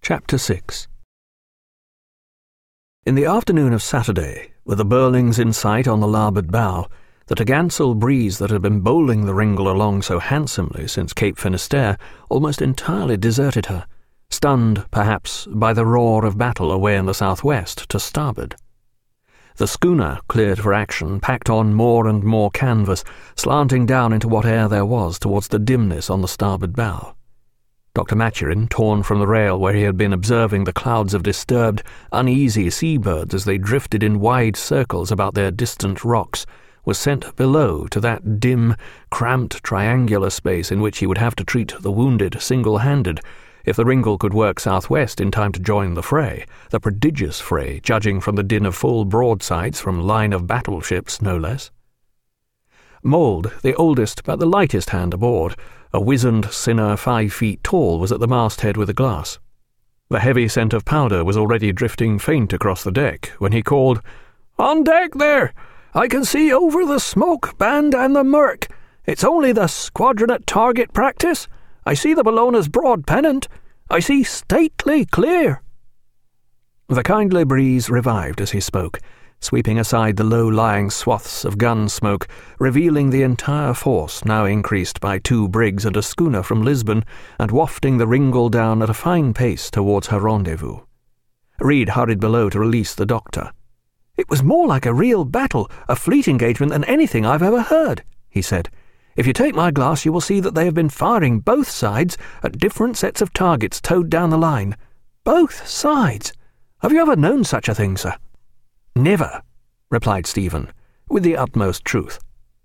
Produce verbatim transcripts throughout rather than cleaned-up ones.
Chapter six. In the afternoon of Saturday, with the Burlings in sight on the larboard bow, the Tagansel breeze that had been bowling the Ringle along so handsomely since Cape Finisterre almost entirely deserted her, stunned, perhaps, by the roar of battle away in the southwest to starboard. The schooner, cleared for action, packed on more and more canvas, slanting down into what air there was towards the dimness on the starboard bow. Doctor Maturin, torn from the rail where he had been observing the clouds of disturbed, uneasy seabirds as they drifted in wide circles about their distant rocks, was sent below to that dim, cramped triangular space in which he would have to treat the wounded single-handed, if the Ringle could work southwest in time to join the fray, the prodigious fray, judging from the din of full broadsides from line of battleships, no less. Mould, the oldest but the lightest hand aboard, a wizened sinner five feet tall, was at the masthead with a glass. The heavy scent of powder was already drifting faint across the deck when he called, "On deck there! I can see over the smoke band and the murk. It's only the squadron at target practice. I see the Bellona's broad pennant. I see stately clear." The kindly breeze revived as he spoke, sweeping aside the low-lying swaths of gun smoke, revealing the entire force, now increased by two brigs and a schooner from Lisbon, and wafting the Ringle down at a fine pace towards her rendezvous. Reed hurried below to release the doctor. "It was more like a real battle, a fleet engagement than anything I've ever heard," he said. "If you take my glass, you will see that they have been firing both sides at different sets of targets towed down the line. Both sides! Have you ever known such a thing, sir?" "Never," replied Stephen, with the utmost truth.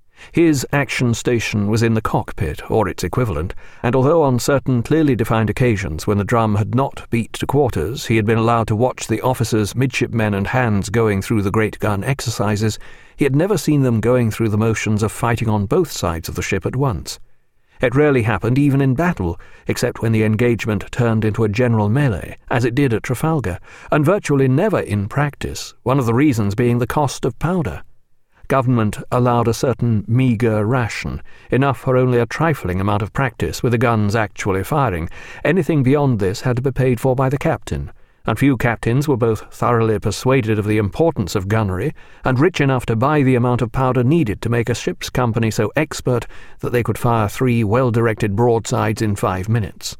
His action station was in the cockpit, or its equivalent, and although on certain clearly defined occasions when the drum had not beat to quarters he had been allowed to watch the officers, midshipmen and hands going through the great gun exercises, he had never seen them going through the motions of fighting on both sides of the ship at once. It rarely happened even in battle, except when the engagement turned into a general melee, as it did at Trafalgar, and virtually never in practice, one of the reasons being the cost of powder. Government allowed a certain meagre ration, enough for only a trifling amount of practice with the guns actually firing. Anything beyond this had to be paid for by the captain, and few captains were both thoroughly persuaded of the importance of gunnery and rich enough to buy the amount of powder needed to make a ship's company so expert that they could fire three well-directed broadsides in five minutes.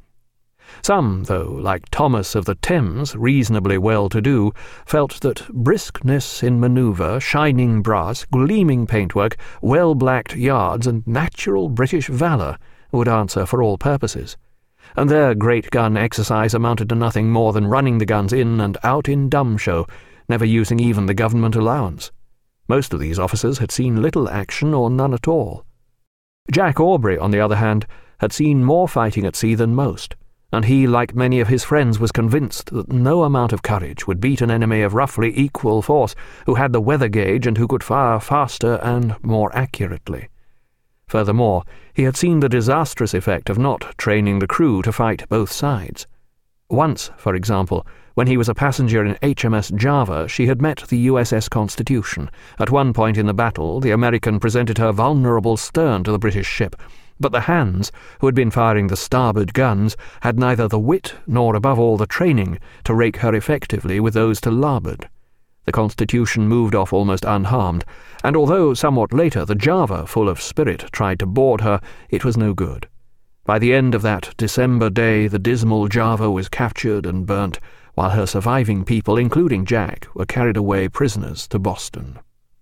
Some, though, like Thomas of the Thames, reasonably well-to-do, felt that briskness in manoeuvre, shining brass, gleaming paintwork, well-blacked yards, and natural British valour would answer for all purposes, and their great gun exercise amounted to nothing more than running the guns in and out in dumb show, never using even the government allowance. Most of these officers had seen little action or none at all. Jack Aubrey, on the other hand, had seen more fighting at sea than most, and he, like many of his friends, was convinced that no amount of courage would beat an enemy of roughly equal force who had the weather gauge and who could fire faster and more accurately. Furthermore, he had seen the disastrous effect of not training the crew to fight both sides. Once, for example, when he was a passenger in H M S Java, she had met the U S S Constitution. At one point in the battle, the American presented her vulnerable stern to the British ship, but the hands, who had been firing the starboard guns, had neither the wit nor, above all, the training to rake her effectively with those to larboard. The Constitution moved off almost unharmed, and although somewhat later the Java, full of spirit, tried to board her, it was no good. By the end of that December day the dismal Java was captured and burnt, while her surviving people, including Jack, were carried away prisoners to Boston.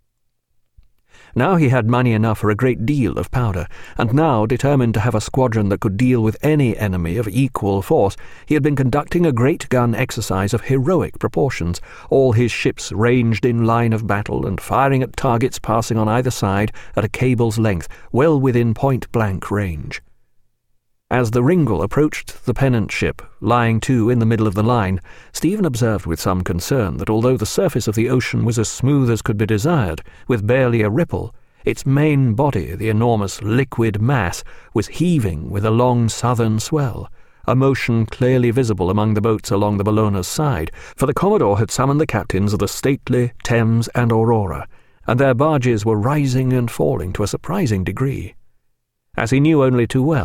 Now he had money enough for a great deal of powder, and now, determined to have a squadron that could deal with any enemy of equal force, he had been conducting a great gun exercise of heroic proportions, all his ships ranged in line of battle and firing at targets passing on either side at a cable's length, well within point-blank range. As the Ringle approached the pennant ship, lying to in the middle of the line, Stephen observed with some concern that although the surface of the ocean was as smooth as could be desired, with barely a ripple, its main body, the enormous liquid mass, was heaving with a long southern swell, a motion clearly visible among the boats along the Bellona's side, for the Commodore had summoned the captains of the Stately, Thames, and Aurora, and their barges were rising and falling to a surprising degree. As he knew only too well,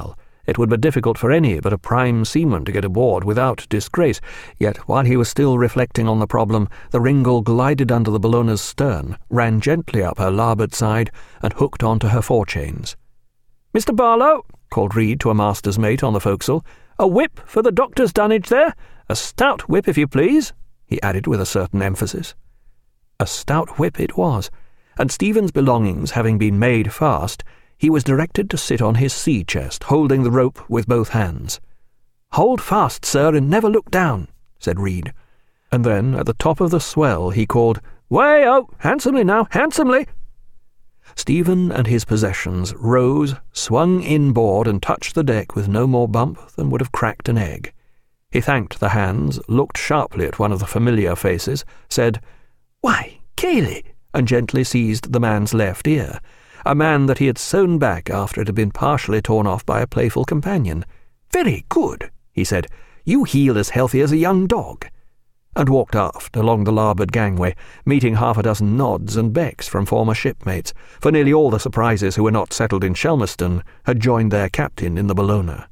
It would be difficult for any but a prime seaman to get aboard without disgrace, yet while he was still reflecting on the problem, the Ringle glided under the Bellona's stern, ran gently up her larboard side, and hooked onto her forechains. "Mister Barlow," called Reed to a master's mate on the forecastle, "a whip for the doctor's dunnage there. A stout whip, if you please," he added with a certain emphasis. A stout whip it was, and Stephen's belongings having been made fast, he was directed to sit on his sea-chest, holding the rope with both hands. "Hold fast, sir, and never look down," said Reed. And then, at the top of the swell, he called, "Way-o! Handsomely now, handsomely!" Stephen and his possessions rose, swung inboard, and touched the deck with no more bump than would have cracked an egg. He thanked the hands, looked sharply at one of the familiar faces, said, "Why, Cayley," and gently seized the man's left ear, a man that he had sewn back after it had been partially torn off by a playful companion. "Very good," he said. "You heal as healthy as a young dog," and walked aft along the larboard gangway, meeting half a dozen nods and becks from former shipmates, for nearly all the surprises who were not settled in Shelmerston had joined their captain in the Bellona.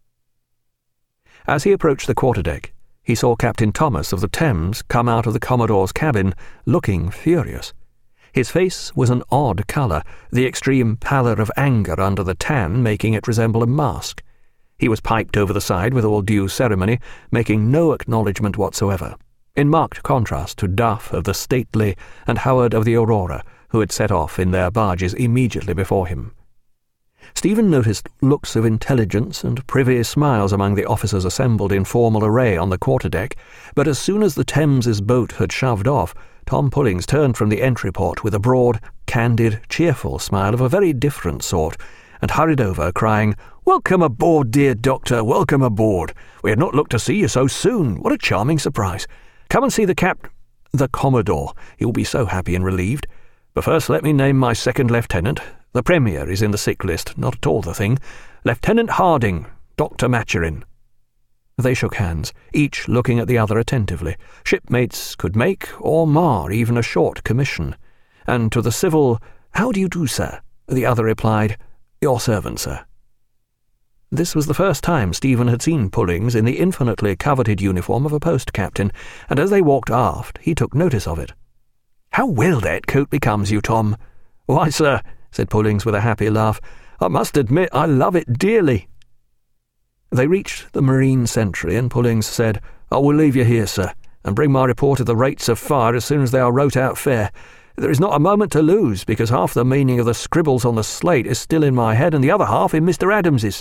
As he approached the quarterdeck, he saw Captain Thomas of the Thames come out of the Commodore's cabin, looking furious. His face was an odd colour, the extreme pallor of anger under the tan making it resemble a mask. He was piped over the side with all due ceremony, making no acknowledgment whatsoever, in marked contrast to Duff of the Stately and Howard of the Aurora, who had set off in their barges immediately before him. Stephen noticed looks of intelligence and privy smiles among the officers assembled in formal array on the quarterdeck, but as soon as the Thames's boat had shoved off, Tom Pullings turned from the entry-port with a broad, candid, cheerful smile of a very different sort, and hurried over, crying, "Welcome aboard, dear Doctor, welcome aboard. We had not looked to see you so soon. What a charming surprise. Come and see the cap... the Commodore. He will be so happy and relieved. But first let me name my second lieutenant. The Premier is in the sick list, not at all the thing. Lieutenant Harding, Doctor Maturin." They shook hands, each looking at the other attentively. Shipmates could make or mar even a short commission. And to the civil, "How do you do, sir?" the other replied, "Your servant, sir." This was the first time Stephen had seen Pullings in the infinitely coveted uniform of a post-captain, and as they walked aft, he took notice of it. "How well that coat becomes you, Tom." "Why, sir," said Pullings with a happy laugh, "I must admit I love it dearly." They reached the Marine Sentry, and Pullings said, "I will leave you here, sir, and bring my report of the rates of fire as soon as they are wrote out fair. There is not a moment to lose, because half the meaning of the scribbles on the slate is still in my head, and the other half in Mister Adams's."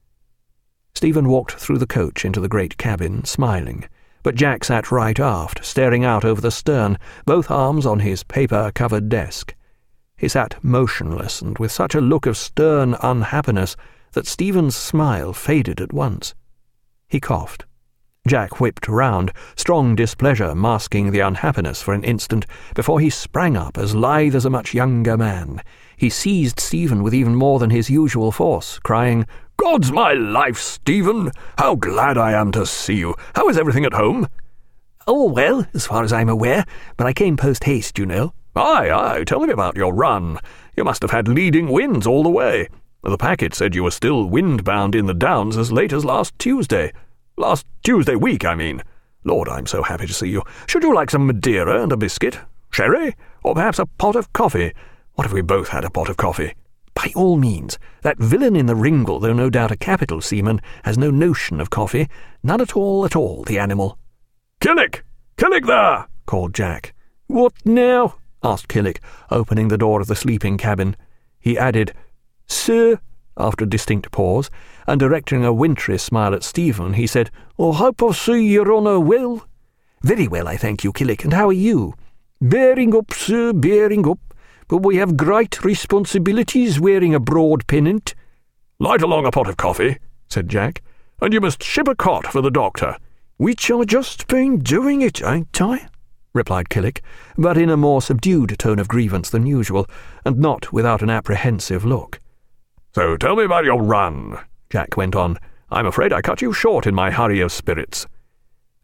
Stephen walked through the coach into the great cabin, smiling, but Jack sat right aft, staring out over the stern, both arms on his paper-covered desk. He sat motionless, and with such a look of stern unhappiness that Stephen's smile faded at once. He coughed. Jack whipped round, strong displeasure masking the unhappiness for an instant, before he sprang up as lithe as a much younger man. He seized Stephen with even more than his usual force, crying, "God's my life, Stephen! How glad I am to see you! How is everything at home?" "All well, as far as I'm aware, but I came post-haste, you know." "Aye, aye, tell me about your run. You must have had leading winds all the way. The packet said you were still wind-bound in the Downs as late as last Tuesday. Last Tuesday week, I mean. Lord, I'm so happy to see you. Should you like some Madeira and a biscuit? Sherry? Or perhaps a pot of coffee? What if we both had a pot of coffee?" "By all means. That villain in the Ringle, though no doubt a capital seaman, has no notion of coffee. None at all at all, the animal." "Killick! Killick there!" called Jack. "What now?" asked Killick, opening the door of the sleeping cabin. He added, "Sir," after a distinct pause, and directing a wintry smile at Stephen, he said, "I hope I see your honour well." "Very well, I thank you, Killick, and how are you?" "Bearing up, sir, bearing up, but we have great responsibilities wearing a broad pennant." "Light along a pot of coffee," said Jack, "and you must ship a cot for the doctor." "Which I just been doing it, ain't I?" replied Killick, but in a more subdued tone of grievance than usual, and not without an apprehensive look. "So tell me about your run," Jack went on. "I'm afraid I cut you short in my hurry of spirits."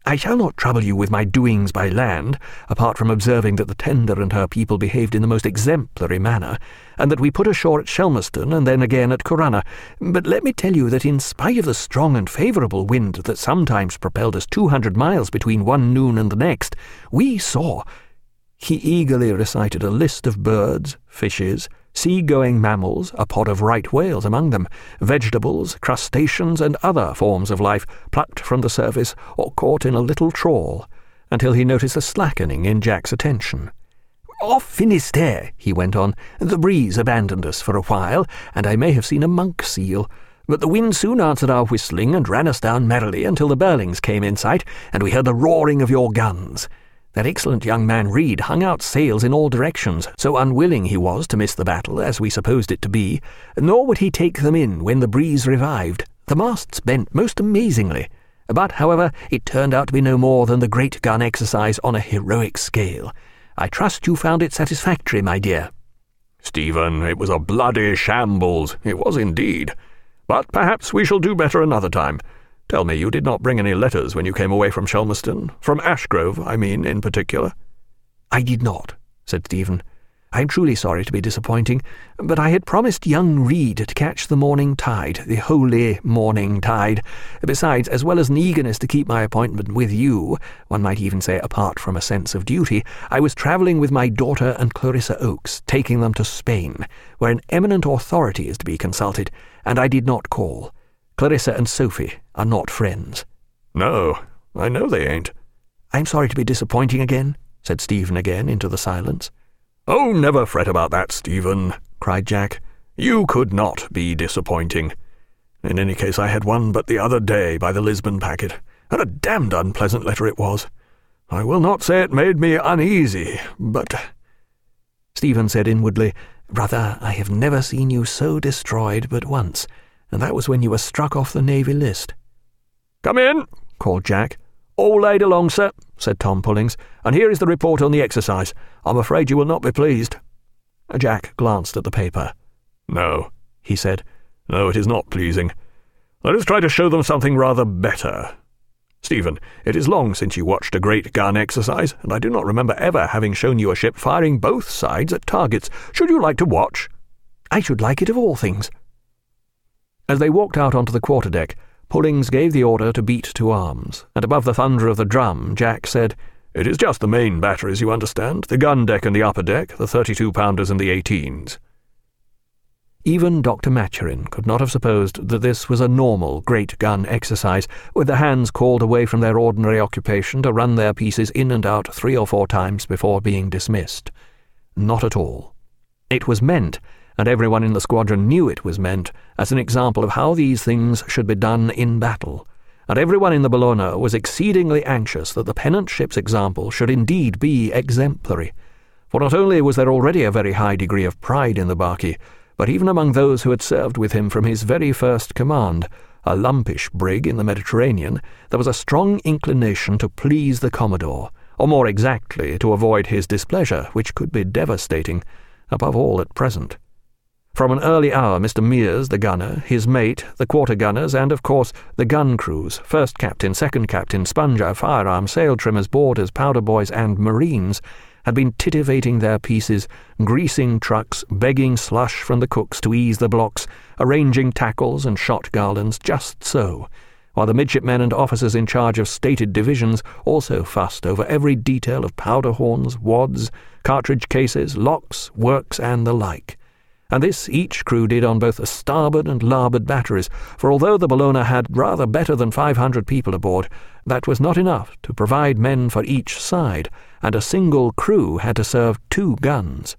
I shall not trouble you with my doings by land, apart from observing that the tender and her people behaved in the most exemplary manner, and that we put ashore at Shelmerston and then again at Corunna. But let me tell you that in spite of the strong and favourable wind that sometimes propelled us two hundred miles between one noon and the next, we saw—" He eagerly recited a list of birds, fishes, sea-going mammals, a pod of right whales among them, vegetables, crustaceans, and other forms of life plucked from the surface or caught in a little trawl, until he noticed a slackening in Jack's attention. "Off Finisterre," he went on, "the breeze abandoned us for a while, and I may have seen a monk seal, but the wind soon answered our whistling and ran us down merrily until the Burlings came in sight, and we heard the roaring of your guns. That excellent young man Reed hung out sails in all directions, so unwilling he was to miss the battle, as we supposed it to be, nor would he take them in when the breeze revived. The masts bent most amazingly, but, however, it turned out to be no more than the great gun exercise on a heroic scale. I trust you found it satisfactory, my dear." "Stephen, it was a bloody shambles, it was indeed. But perhaps we shall do better another time. Tell me, you did not bring any letters when you came away from Shelmerston? From Ashgrove, I mean, in particular?" "I did not," said Stephen. "I am truly sorry to be disappointing, but I had promised young Reed to catch the morning tide, the holy morning tide. Besides, as well as an eagerness to keep my appointment with you, one might even say apart from a sense of duty, I was travelling with my daughter and Clarissa Oakes, taking them to Spain, where an eminent authority is to be consulted, and I did not call. Clarissa and Sophie are not friends." "No, I know they ain't." "I'm sorry to be disappointing again," said Stephen again into the silence. "Oh, never fret about that, Stephen," cried Jack. "You could not be disappointing. In any case, I had one but the other day by the Lisbon packet, and a damned unpleasant letter it was. I will not say it made me uneasy, but—" Stephen said inwardly, "Brother, I have never seen you so destroyed but once, and that was when you were struck off the Navy list." "Come in," called Jack. "All laid along, sir," said Tom Pullings, "and here is the report on the exercise. I'm afraid you will not be pleased." Jack glanced at the paper. "No," he said. "No, it is not pleasing. Let us try to show them something rather better. Stephen, it is long since you watched a great gun exercise, and I do not remember ever having shown you a ship firing both sides at targets. Should you like to watch?" "I should like it of all things." As they walked out onto the quarterdeck, Pullings gave the order to beat to arms, and above the thunder of the drum, Jack said, "It is just the main batteries, you understand, the gun deck and the upper deck, the thirty-two pounders and the eighteens. Even Doctor Maturin could not have supposed that this was a normal great gun exercise, with the hands called away from their ordinary occupation to run their pieces in and out three or four times before being dismissed. Not at all. It was meant, and everyone in the squadron knew it was meant, as an example of how these things should be done in battle, and everyone in the Bellona was exceedingly anxious that the pennant ship's example should indeed be exemplary, for not only was there already a very high degree of pride in the Barkey, but even among those who had served with him from his very first command, a lumpish brig in the Mediterranean, there was a strong inclination to please the Commodore, or more exactly to avoid his displeasure, which could be devastating, above all at present. From an early hour, Mister Mears, the gunner, his mate, the quarter-gunners, and, of course, the gun crews, first captain, second captain, sponger, firearm, sail trimmers, boarders, powder boys, and marines, had been titivating their pieces, greasing trucks, begging slush from the cooks to ease the blocks, arranging tackles and shot garlands just so, while the midshipmen and officers in charge of stated divisions also fussed over every detail of powder horns, wads, cartridge cases, locks, works, and the like. And this each crew did on both the starboard and larboard batteries, for although the Bellona had rather better than five hundred people aboard, that was not enough to provide men for each side, and a single crew had to serve two guns.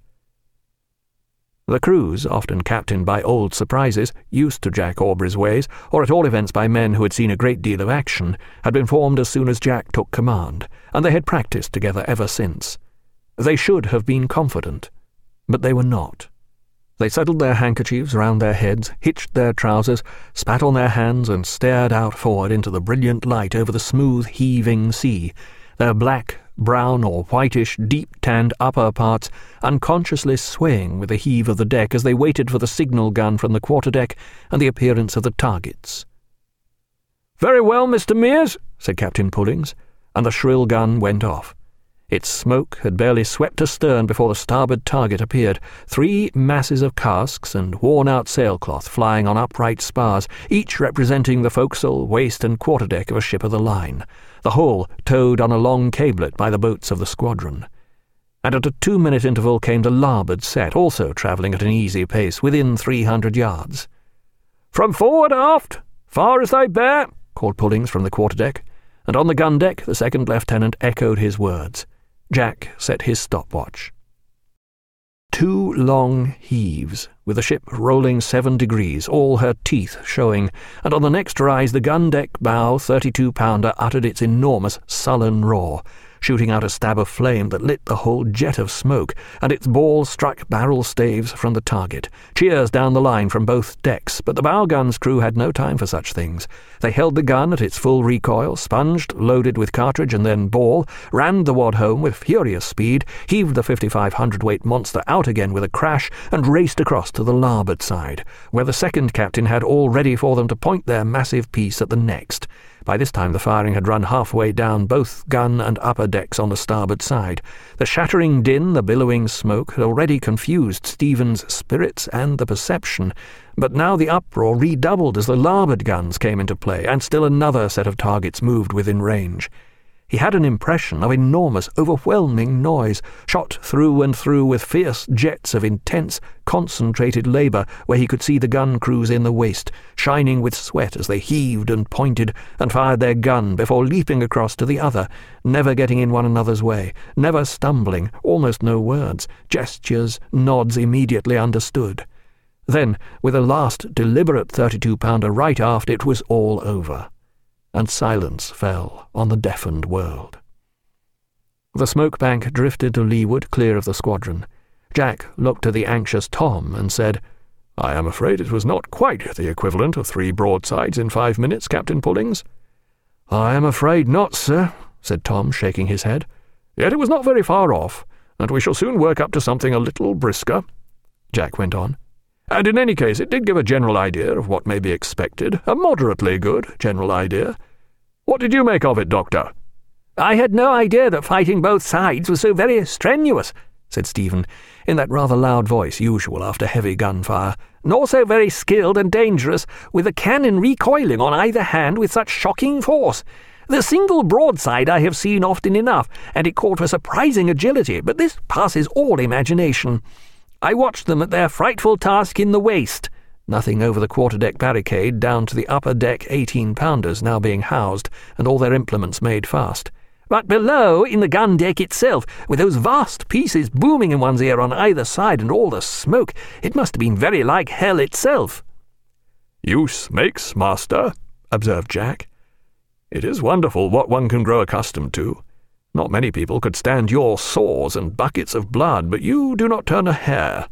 The crews, often captained by old surprises, used to Jack Aubrey's ways, or at all events by men who had seen a great deal of action, had been formed as soon as Jack took command, and they had practised together ever since. They should have been confident, but they were not. They settled their handkerchiefs round their heads, hitched their trousers, spat on their hands, and stared out forward into the brilliant light over the smooth, heaving sea, their black, brown, or whitish, deep-tanned upper parts unconsciously swaying with the heave of the deck as they waited for the signal gun from the quarterdeck and the appearance of the targets. "Very well, Mister Mears," said Captain Pullings. and the shrill gun went off. Its smoke had barely swept astern before the starboard target appeared, three masses of casks and worn-out sailcloth flying on upright spars, each representing the forecastle, waist and quarterdeck of a ship of the line, the whole towed on a long cablet by the boats of the squadron. And at a two-minute interval came the larboard set, also travelling at an easy pace, within three hundred yards. "From forward aft, far as they bear," called Pullings from the quarterdeck, and on the gun deck the second lieutenant echoed his words. Jack set his stopwatch. Two long heaves, with the ship rolling seven degrees, all her teeth showing, and on the next rise the gun-deck bow thirty-two pounder uttered its enormous sullen roar, shooting out a stab of flame that lit the whole jet of smoke, and its ball struck barrel staves from the target. Cheers down the line from both decks, but the bow gun's crew had no time for such things. They held the gun at its full recoil, sponged, loaded with cartridge and then ball, rammed the wad home with furious speed, heaved the fifty-five hundredweight monster out again with a crash, and raced across to the larboard side, where the second captain had all ready for them to point their massive piece at the next. By this time the firing had run halfway down both gun and upper decks on the starboard side. The shattering din, the billowing smoke, had already confused Stephen's spirits and the perception, but now the uproar redoubled as the larboard guns came into play, and still another set of targets moved within range. He had an impression of enormous, overwhelming noise, shot through and through with fierce jets of intense, concentrated labour, where he could see the gun crews in the waist, shining with sweat as they heaved and pointed and fired their gun before leaping across to the other, never getting in one another's way, never stumbling, almost no words, gestures, nods immediately understood. Then, with a last deliberate thirty-two pounder right aft, it was all over, and silence fell on the deafened world. The smoke bank drifted to leeward, clear of the squadron. Jack looked at the anxious Tom and said, "I am afraid it was not quite the equivalent of three broadsides in five minutes, Captain Pullings." "I am afraid not, sir," said Tom, shaking his head. "Yet it was not very far off, and we shall soon work up to something a little brisker," Jack went on. "And in any case it did give a general idea of what may be expected, a moderately good general idea. What did you make of it, Doctor?" "I had no idea that fighting both sides was so very strenuous," said Stephen, in that rather loud voice usual after heavy gunfire, "nor so very skilled and dangerous, with the cannon recoiling on either hand with such shocking force. The single broadside I have seen often enough, and it called for surprising agility, but this passes all imagination. I watched them at their frightful task in the waist," nothing over the quarterdeck barricade down to the upper deck eighteen-pounders now being housed and all their implements made fast. "But below, in the gun deck itself, with those vast pieces booming in one's ear on either side and all the smoke, it must have been very like hell itself." "Use makes master," observed Jack. "It is wonderful what one can grow accustomed to. Not many people could stand your saws and buckets of blood, but you do not turn a hair."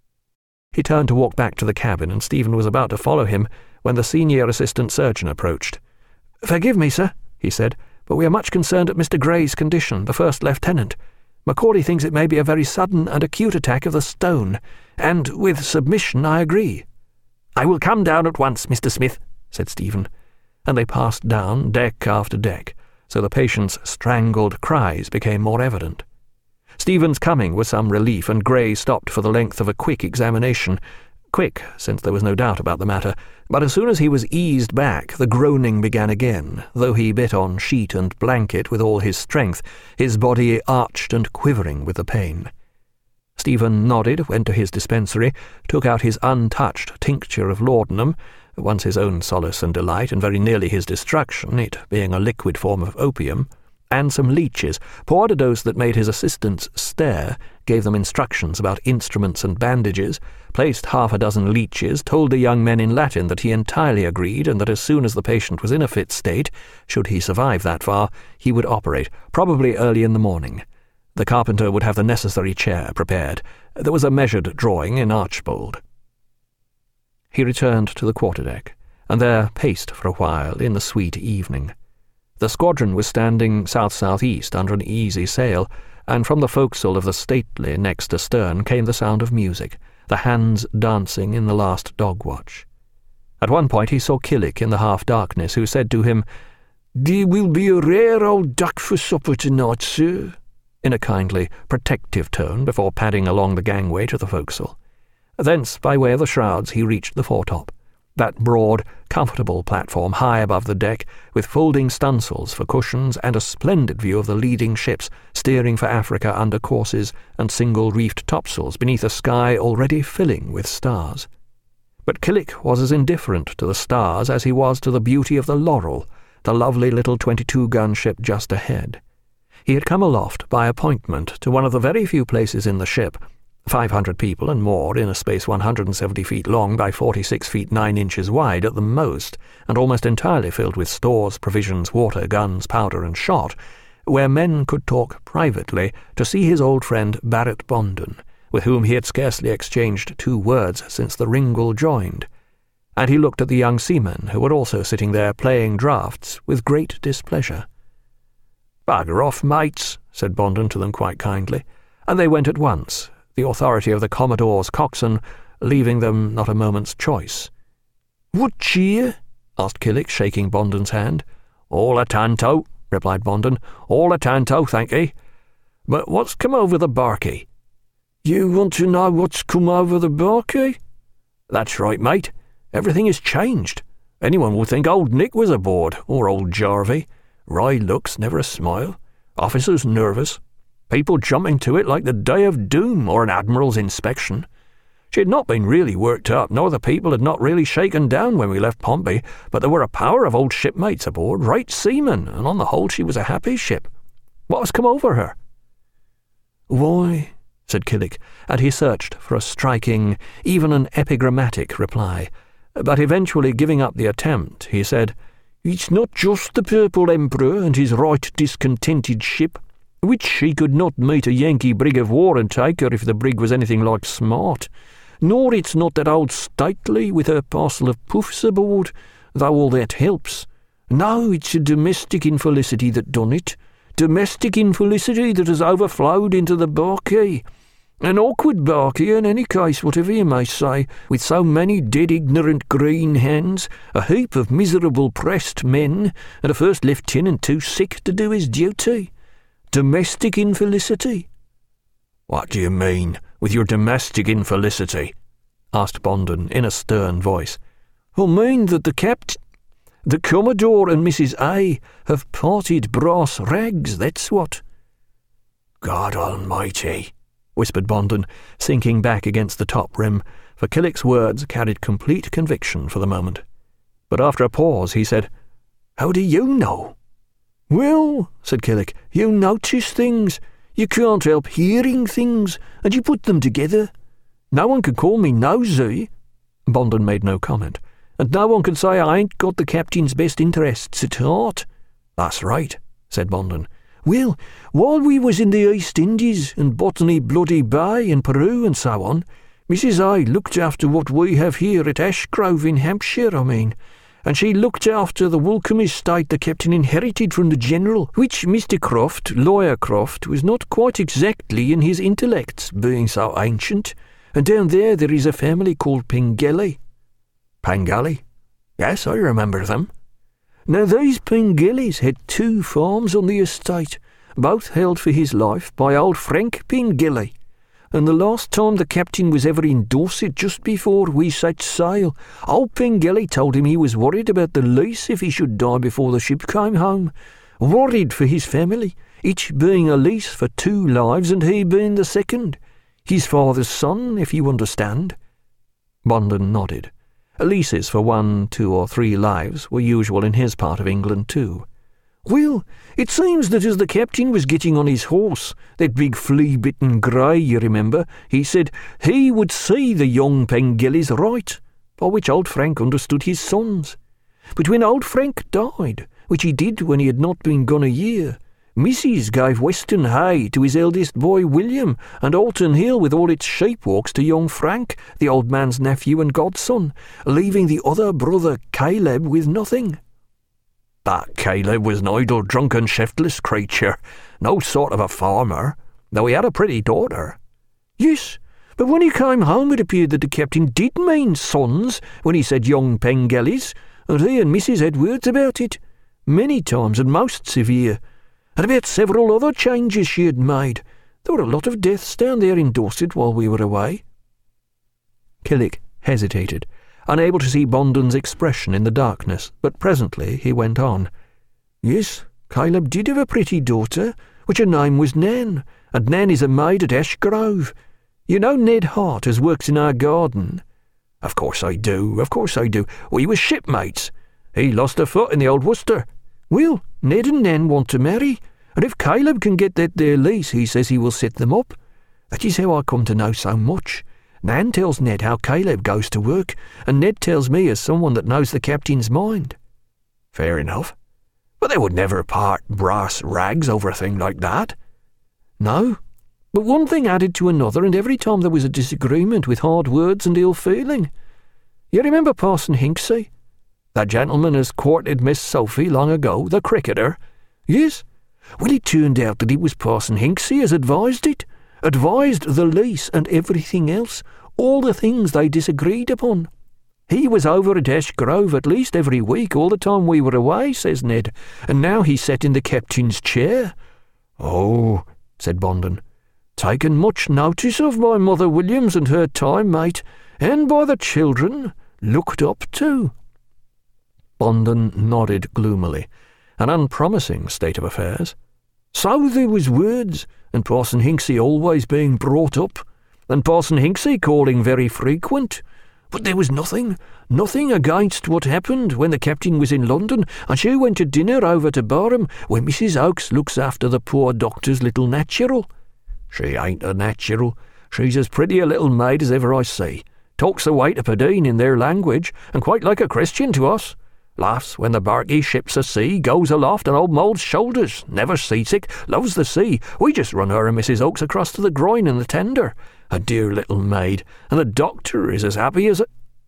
He turned to walk back to the cabin, and Stephen was about to follow him when the senior assistant surgeon approached. "Forgive me, sir," he said, "but we are much concerned at Mister Gray's condition, the first lieutenant. Macaulay thinks it may be a very sudden and acute attack of the stone, and with submission I agree." "I will come down at once, Mister Smith," said Stephen, and they passed down deck after deck, so the patient's strangled cries became more evident. Stephen's coming was some relief, and Gray stopped for the length of a quick examination. Quick, since there was no doubt about the matter, but as soon as he was eased back, the groaning began again, though he bit on sheet and blanket with all his strength, his body arched and quivering with the pain. Stephen nodded, went to his dispensary, took out his untouched tincture of laudanum, once his own solace and delight, and very nearly his destruction, it being a liquid form of opium, and some leeches, poured a dose that made his assistants stare, gave them instructions about instruments and bandages, placed half a dozen leeches, told the young men in Latin that he entirely agreed, and that as soon as the patient was in a fit state, should he survive that far, he would operate, probably early in the morning. The carpenter would have the necessary chair prepared. There was a measured drawing in Archbold. He returned to the quarterdeck, and there paced for a while in the sweet evening. The squadron was standing south-southeast under an easy sail, and from the forecastle of the Stately next astern came the sound of music, the hands dancing in the last dog-watch. At one point he saw Killick in the half-darkness, who said to him, "There will be a rare old duck for supper tonight, sir," in a kindly, protective tone before padding along the gangway to the forecastle. Thence, by way of the shrouds, he reached the foretop, that broad, comfortable platform high above the deck, with folding stunsails for cushions and a splendid view of the leading ships steering for Africa under courses and single-reefed topsails beneath a sky already filling with stars. But Killick was as indifferent to the stars as he was to the beauty of the Laurel, the lovely little twenty-two gun ship just ahead. He had come aloft by appointment to one of the very few places in the ship, five hundred people and more in a space one hundred seventy feet long by forty-six feet nine inches wide at the most, and almost entirely filled with stores, provisions, water, guns, powder, and shot, where men could talk privately to see his old friend Barrett Bondon, with whom he had scarcely exchanged two words since the Ringle joined. And he looked at the young seamen, who were also sitting there playing draughts, with great displeasure. "Bugger off, mates," said Bondon to them quite kindly, and they went at once, the authority of the Commodore's coxswain leaving them not a moment's choice. "What cheer?" asked Killick, shaking Bondon's hand. "All a tanto," replied Bondon. "All a tanto, thank ye. But what's come over the barquey?" "You want to know what's come over the barquey?" "That's right, mate. Everything is changed. Anyone would think old Nick was aboard, or old Jarvey. Wry looks, never a smile. Officers nervous. People jumping to it like the day of doom or an admiral's inspection. She had not been really worked up, nor the people had not really shaken down when we left Pompey, but there were a power of old shipmates aboard, right seamen, and on the whole she was a happy ship. What has come over her?" "Why," said Killick, and he searched for a striking, even an epigrammatic reply, but eventually giving up the attempt, he said, "It's not just the Purple Emperor and his right discontented ship, which she could not meet a Yankee brig of war and take her if the brig was anything like smart. Nor it's not that old Stately with her parcel of puffs aboard, though all that helps. No, it's a domestic infelicity that done it. Domestic infelicity that has overflowed into the barquey. An awkward barquey in any case, whatever you may say, with so many dead ignorant green hands, a heap of miserable pressed men, and a first lieutenant too sick to do his duty. Domestic infelicity." "What do you mean, with your domestic infelicity?" asked Bondon in a stern voice. "I mean that the capt... the Commodore and Missus A have parted brass rags, that's what." "God Almighty," whispered Bondon, sinking back against the top rim, for Killick's words carried complete conviction for the moment. But after a pause he said, "How do you know?" "Well," said Killick, "you notice things. You can't help hearing things, and you put them together. No one can call me nosy." Bondon made no comment. "And no one can say I ain't got the captain's best interests at heart." "That's right," said Bondon. "Well, while we was in the East Indies, and Botany Bloody Bay, and Peru, and so on, Missus A looked after what we have here at Ashgrove in Hampshire, I mean, and she looked after the Woolcombe estate the captain inherited from the General, which Mister Croft, Lawyer Croft, was not quite exactly in his intellects, being so ancient, and down there there is a family called Pengelly." "Pengelly? Yes, I remember them." "Now these Pengellys had two farms on the estate, both held for his life by old Frank Pengelly, and the last time the captain was ever in Dorset, just before we set sail, old Pengelly told him he was worried about the lease if he should die before the ship came home. Worried for his family, each being a lease for two lives and he being the second. His father's son, if you understand." Bondon nodded. Leases for one, two, or three lives were usual in his part of England too. "Well, it seems that as the captain was getting on his horse, that big flea-bitten grey, you remember, he said he would see the young Pengellys right, by which old Frank understood his sons. But when old Frank died, which he did when he had not been gone a year, Missus gave Western Hay to his eldest boy William, and Alton Hill with all its sheep-walks to young Frank, the old man's nephew and godson, leaving the other brother Caleb with nothing." "That Caleb was an idle, drunken, shiftless creature, no sort of a farmer, though he had a pretty daughter." "Yes, but when he came home it appeared that the captain did mean sons when he said young Pengellys, and he and Missus had words about it. many times and most severe, and about several other changes she had made. There were a lot of deaths down there in Dorset while we were away." Killick hesitated, unable to see Bondon's expression in the darkness, but presently he went on. "Yes, Caleb did have a pretty daughter, which her name was Nan, and Nan is a maid at Ashgrove. You know Ned Hart, as works in our garden?" "Of course I do, of course I do. We were shipmates. He lost a foot in the old Worcester. Well, Ned and Nan want to marry, and if Caleb can get that there lease, he says he will set them up. That is how I come to know so much. Nan tells Ned how Caleb goes to work, and Ned tells me as someone that knows the captain's mind." "Fair enough. But they would never part brass rags over a thing like that." "No, but one thing added to another, and every time there was a disagreement with hard words and ill feeling. You remember Parson Hinksey? That gentleman as courted Miss Sophie long ago, the cricketer?" "Yes. Well, it turned out that it was Parson Hinksey as advised it, advised the lease and everything else, all the things they disagreed upon. He was over at Ashgrove at least every week all the time we were away," says Ned, "and now he sat in the captain's chair." "Oh," said Bondon, "taken much notice of by Mother Williams and her time mate, and by the children, looked up to." Bondon nodded gloomily, an unpromising state of affairs. "So there was words, and Parson Hinksey always being brought up, and Parson Hinksey calling very frequent. But there was nothing, nothing against what happened when the captain was in London, and she went to dinner over to Barham, where Missus Oakes looks after the poor doctor's little natural. She ain't a natural. She's as pretty a little maid as ever I see. Talks away to Padine in their language, and quite like a Christian to us. Laughs when the barky ships a sea, goes aloft on old Moll's shoulders, never seasick, loves the sea. We just run her and Missus Oakes across to the groin in the tender. A dear little maid, and the doctor is as happy as a—"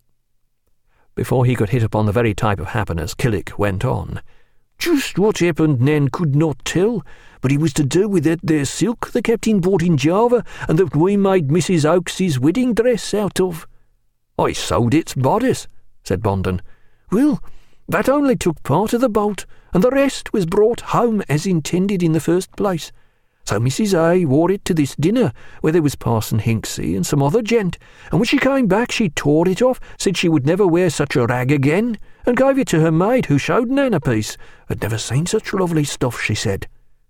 Before he could hit upon the very type of happiness, Killick went on. "Just what happened Nan could not tell, but it was to do with that there silk the captain bought in Java, and that we made Missus Oakes's wedding dress out of." "I sewed its bodice," said Bondon. "Well, that only took part of the bolt, and the rest was brought home as intended in the first place. So Missus A wore it to this dinner, where there was Parson Hinksey and some other gent, and when she came back she tore it off, said she would never wear such a rag again, and gave it to her maid, who showed Nan a piece. Had never seen such lovely stuff, she said."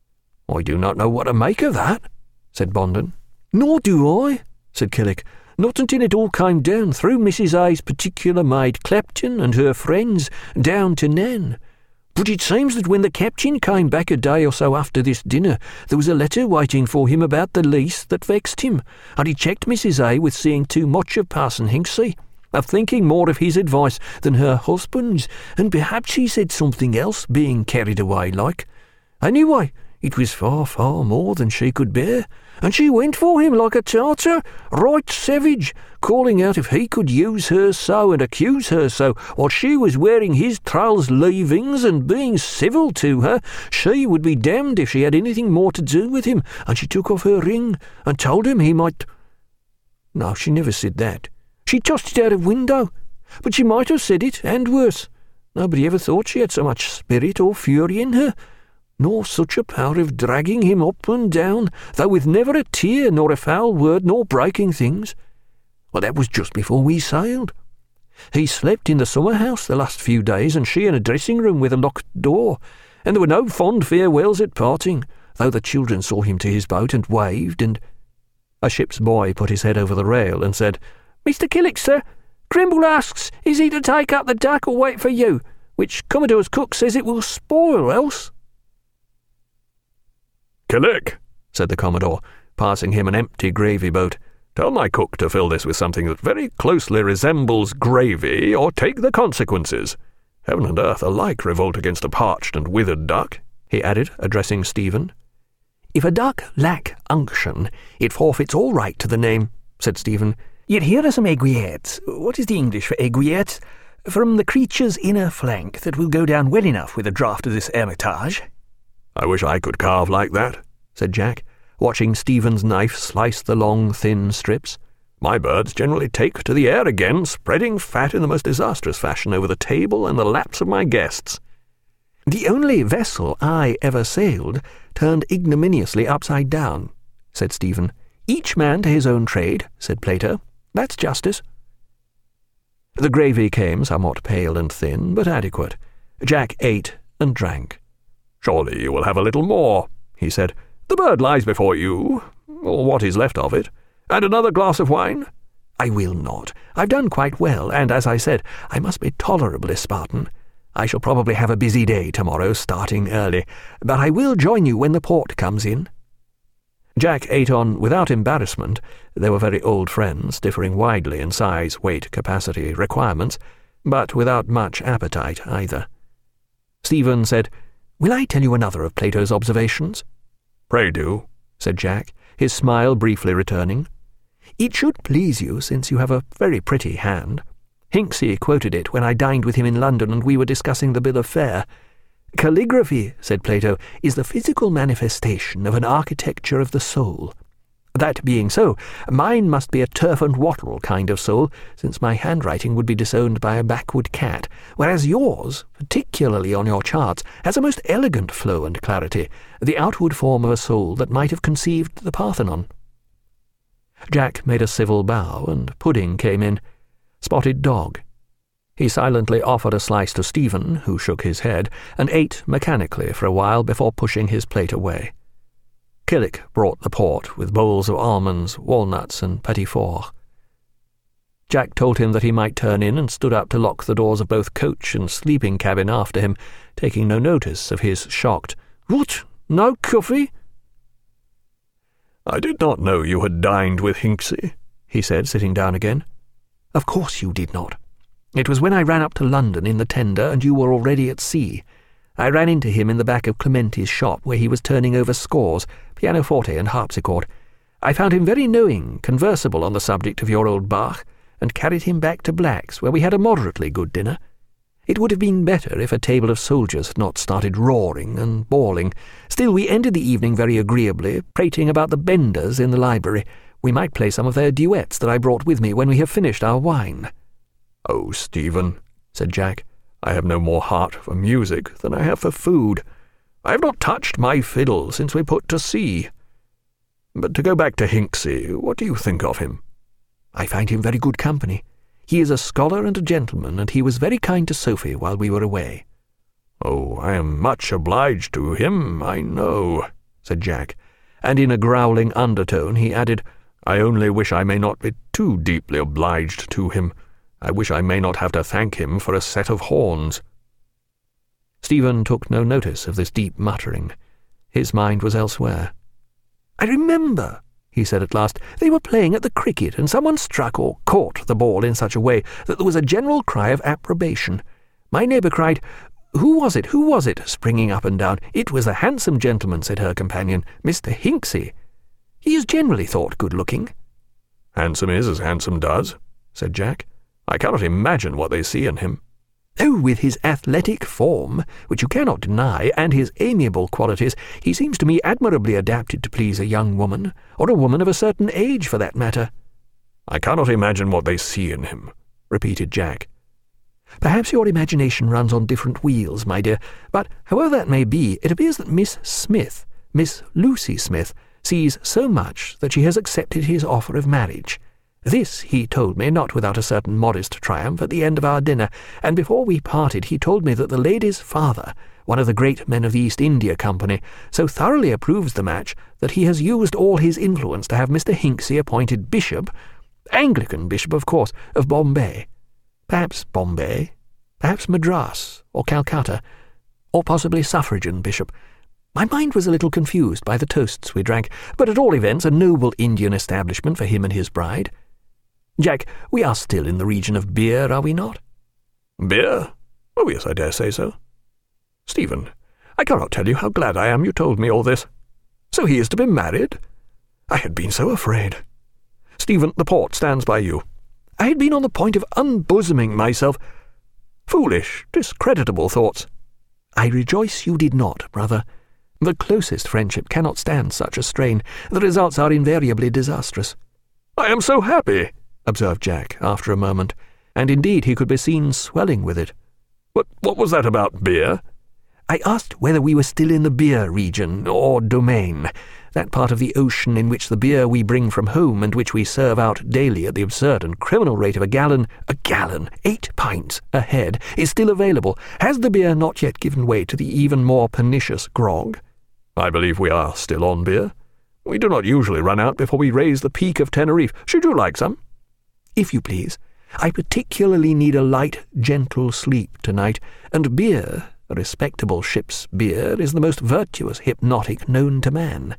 "I do not know what to make of that," said Bondon. "Nor do I," said Killick. "Not until it all came down through Missus A's particular maid Clapton and her friends down to Nan. But it seems that when the captain came back a day or so after this dinner, there was a letter waiting for him about the lease that vexed him, and he checked Missus A with seeing too much of Parson Hinksey, of thinking more of his advice than her husband's, and perhaps he said something else, being carried away like. Anyway, it was far, far more than she could bear, and she went for him like a Tartar, right savage, calling out if he could use her so and accuse her so, while she was wearing his trall's leavings and being civil to her, she would be damned if she had anything more to do with him, and she took off her ring and told him he might— No, she never said that. She tossed it out of window, but she might have said it, and worse. Nobody ever thought she had so much spirit or fury in her, nor such a power of dragging him up and down, though with never a tear, nor a foul word, nor breaking things. Well, that was just before we sailed. He slept in the summer house the last few days, and she in a dressing-room with a locked door, and there were no fond farewells at parting, though the children saw him to his boat and waved, and— A ship's boy put his head over the rail and said, "Mister Killick, sir, Grimble asks, is he to take up the duck or wait for you, which Commodore's cook says it will spoil else." "Killick," said the Commodore, passing him an empty gravy boat, "tell my cook to fill this with something that very closely resembles gravy, or take the consequences. Heaven and earth alike revolt against a parched and withered duck," he added, addressing Stephen. "If a duck lack unction, it forfeits all right to the name," said Stephen. "Yet here are some aiguillettes. What is the English for aiguillettes? From the creature's inner flank that will go down well enough with a draught of this Hermitage." "I wish I could carve like that," said Jack, watching Stephen's knife slice the long, thin strips. "My birds generally take to the air again, spreading fat in the most disastrous fashion over the table and the laps of my guests." "The only vessel I ever sailed turned ignominiously upside down," said Stephen. "Each man to his own trade," said Plato. "That's justice." The gravy came somewhat pale and thin, but adequate. Jack ate and drank. "Surely you will have a little more," he said. "The bird lies before you, or what is left of it. And another glass of wine?" "I will not. I've done quite well, and, as I said, I must be tolerably Spartan. I shall probably have a busy day tomorrow, starting early, but I will join you when the port comes in." Jack ate on without embarrassment. They were very old friends, differing widely in size, weight, capacity, requirements, but without much appetite either. Stephen said, "Will I tell you another of Plato's observations?" "Pray do," said Jack, his smile briefly returning. "It should please you, since you have a very pretty hand. Hinksey quoted it when I dined with him in London and we were discussing the bill of fare. 'Calligraphy,' said Plato, 'is the physical manifestation of an architecture of the soul. That being so, mine must be a turf and wattle kind of soul, since my handwriting would be disowned by a backwood cat, whereas yours, particularly on your charts, has a most elegant flow and clarity, the outward form of a soul that might have conceived the Parthenon.'" Jack made a civil bow, and pudding came in. Spotted dog. He silently offered a slice to Stephen, who shook his head, and ate mechanically for a while before pushing his plate away. Killick brought the port, with bowls of almonds, walnuts, and petit four. Jack told him that he might turn in, and stood up to lock the doors of both coach and sleeping cabin after him, taking no notice of his shocked, "What? No coffee?" "I did not know you had dined with Hinksey," he said, sitting down again. "Of course you did not. It was when I ran up to London in the tender, and you were already at sea. I ran into him in the back of Clementi's shop, where he was turning over scores, pianoforte and harpsichord. I found him very knowing, conversable on the subject of your old Bach, and carried him back to Black's, where we had a moderately good dinner. It would have been better if a table of soldiers had not started roaring and bawling. Still, we ended the evening very agreeably, prating about the Benders in the library. We might play some of their duets that I brought with me when we have finished our wine." "Oh, Stephen," said Jack, "I have no more heart for music than I have for food. I have not touched my fiddle since we put to sea. But to go back to Hinksey, what do you think of him?" "I find him very good company. He is a scholar and a gentleman, and he was very kind to Sophie while we were away." "Oh, I am much obliged to him, I know," said Jack, and in a growling undertone he added, "I only wish I may not be too deeply obliged to him. I wish I may not have to thank him for a set of horns." Stephen took no notice of this deep muttering. His mind was elsewhere. "I remember," he said at last. "They were playing at the cricket, and someone struck or caught the ball in such a way that there was a general cry of approbation. My neighbour cried, 'Who was it? Who was it?' springing up and down. 'It was a handsome gentleman,' said her companion, 'Mister Hinksey. He is generally thought good-looking.'" "Handsome is as handsome does," said Jack. "I cannot imagine what they see in him." "Oh, with his athletic form, which you cannot deny, and his amiable qualities, he seems to me admirably adapted to please a young woman, or a woman of a certain age, for that matter." "I cannot imagine what they see in him," repeated Jack. "Perhaps your imagination runs on different wheels, my dear, but however that may be, it appears that Miss Smith, Miss Lucy Smith, sees so much that she has accepted his offer of marriage. This he told me, not without a certain modest triumph, at the end of our dinner, and before we parted he told me that the lady's father, one of the great men of the East India Company, so thoroughly approves the match that he has used all his influence to have Mister Hinksey appointed bishop, Anglican bishop, of course, of Bombay. Perhaps Bombay, perhaps Madras, or Calcutta, or possibly suffragan bishop. My mind was a little confused by the toasts we drank, but at all events a noble Indian establishment for him and his bride. Jack, we are still in the region of beer, are we not?" "Beer? Oh, yes, I dare say so. Stephen, I cannot tell you how glad I am you told me all this. So he is to be married? I had been so afraid. Stephen, the port stands by you. I had been on the point of unbosoming myself. Foolish, discreditable thoughts." "I rejoice you did not, brother. The closest friendship cannot stand such a strain. The results are invariably disastrous." "I am so happy," observed Jack after a moment, and indeed he could be seen swelling with it. "But what was that about beer?" I asked whether we were still in the beer region, or domain, that part of the ocean in which the beer we bring from home and which we serve out daily at the absurd and criminal rate of a gallon, a gallon, eight pints a head, is still available. Has the beer not yet given way to the even more pernicious grog? I believe we are still on beer. We do not usually run out before we raise the peak of Tenerife. Should you like some? If you please. I particularly need a light, gentle sleep tonight, and beer, a respectable ship's beer, is the most virtuous hypnotic known to man.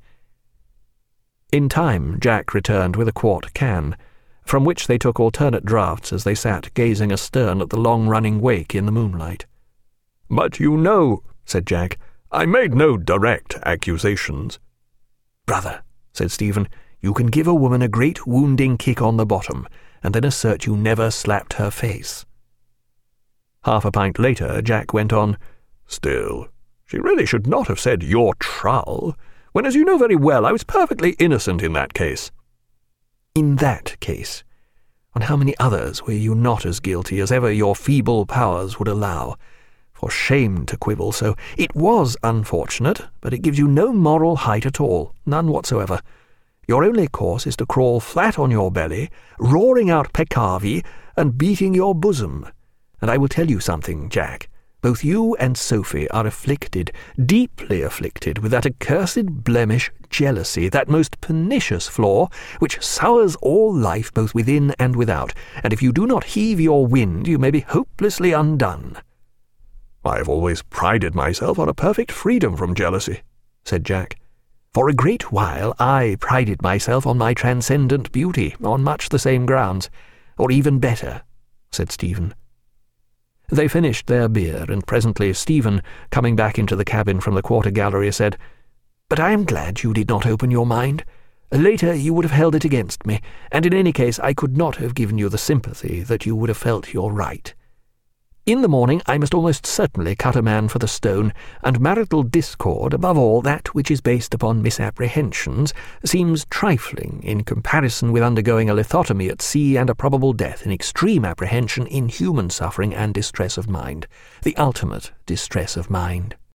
In time, Jack returned with a quart can, from which they took alternate draughts as they sat gazing astern at the long-running wake in the moonlight. "But you know," said Jack, "I made no direct accusations." "Brother," said Stephen, "you can give a woman a great wounding kick on the bottom, and then assert you never slapped her face." Half a pint later, Jack went on, "Still, she really should not have said your trull, when, as you know very well, I was perfectly innocent in that case." "In that case? On how many others were you not as guilty as ever your feeble powers would allow? For shame to quibble so. It was unfortunate, but it gives you no moral height at all, none whatsoever. Your only course is to crawl flat on your belly, roaring out peccavi, and beating your bosom. And I will tell you something, Jack. Both you and Sophie are afflicted, deeply afflicted, with that accursed blemish, jealousy, that most pernicious flaw, which sours all life both within and without, and if you do not heave your wind, you may be hopelessly undone." "I have always prided myself on a perfect freedom from jealousy," said Jack. "For a great while I prided myself on my transcendent beauty, on much the same grounds, or even better," said Stephen. They finished their beer, and presently Stephen, coming back into the cabin from the quarter-gallery, said, "But I am glad you did not open your mind. Later you would have held it against me, and in any case I could not have given you the sympathy that you would have felt your right. In the morning I must almost certainly cut a man for the stone, and marital discord, above all that which is based upon misapprehensions, seems trifling in comparison with undergoing a lithotomy at sea and a probable death in extreme apprehension in human suffering and distress of mind, the ultimate distress of mind."